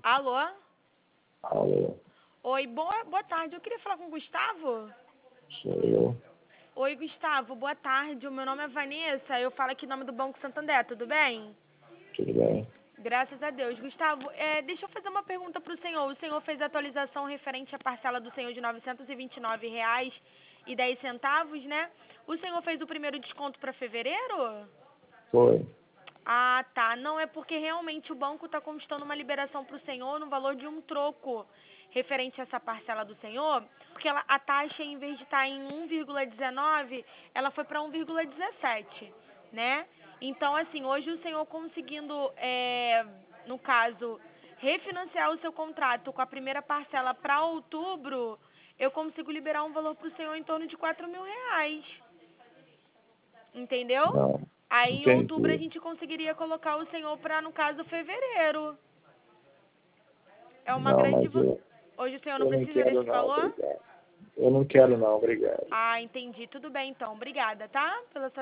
Alô? Alô, Oi, boa tarde. Eu queria falar com o Gustavo. sou eu. Oi, Gustavo, boa tarde. O meu nome é Vanessa. Eu falo aqui em nome do Banco Santander, tudo bem? Tudo bem? Graças a Deus. Gustavo, deixa eu fazer uma pergunta para o senhor. O senhor fez a atualização referente à parcela do senhor de R$ 929,10, né? O senhor fez o primeiro desconto para fevereiro? Foi. Ah, tá. Não, é porque realmente o banco está constando uma liberação para o senhor no valor de um troco referente a essa parcela do senhor, porque a taxa, em vez de estar em 1,19, ela foi para 1,17, né? Então, assim, hoje o senhor conseguindo, no caso, refinanciar o seu contrato com a primeira parcela para outubro, eu consigo liberar um valor para o senhor em torno de R$ 4.000. Entendeu? Não, Aí em outubro a entendi. gente conseguiria colocar o senhor para, no caso, fevereiro. É uma Não, grande. mas Hoje o senhor não eu não precisa quero desse não, valor? obrigado. Eu não quero não, obrigado. Ah, entendi. Tudo bem então. Obrigada, tá? Pela sua